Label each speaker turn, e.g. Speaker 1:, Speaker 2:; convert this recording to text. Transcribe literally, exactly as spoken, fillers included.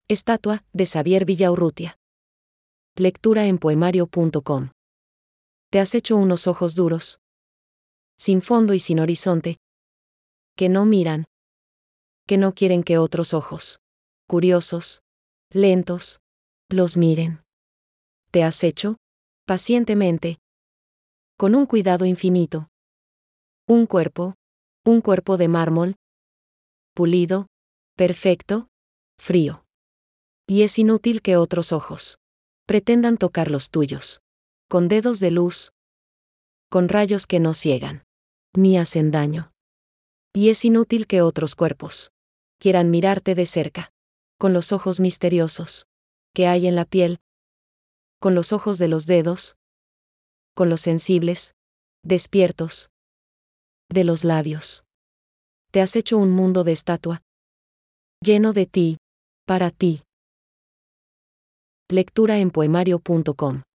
Speaker 1: Estatua, de Xavier Villaurrutia. Lectura en poemario punto com. Te has hecho unos ojos duros, sin fondo y sin horizonte, que no miran, que no quieren que otros ojos, curiosos, lentos, los miren. Te has hecho, pacientemente, con un cuidado infinito, un cuerpo, un cuerpo de mármol, pulido, perfecto, frío. Y es inútil que otros ojos pretendan tocar los tuyos, con dedos de luz, con rayos que no ciegan, ni hacen daño. Y es inútil que otros cuerpos quieran mirarte de cerca, con los ojos misteriosos que hay en la piel, con los ojos de los dedos, con los sensibles, despiertos, de los labios. Te has hecho un mundo de estatua, lleno de ti, para ti. Lectura en poemario punto com.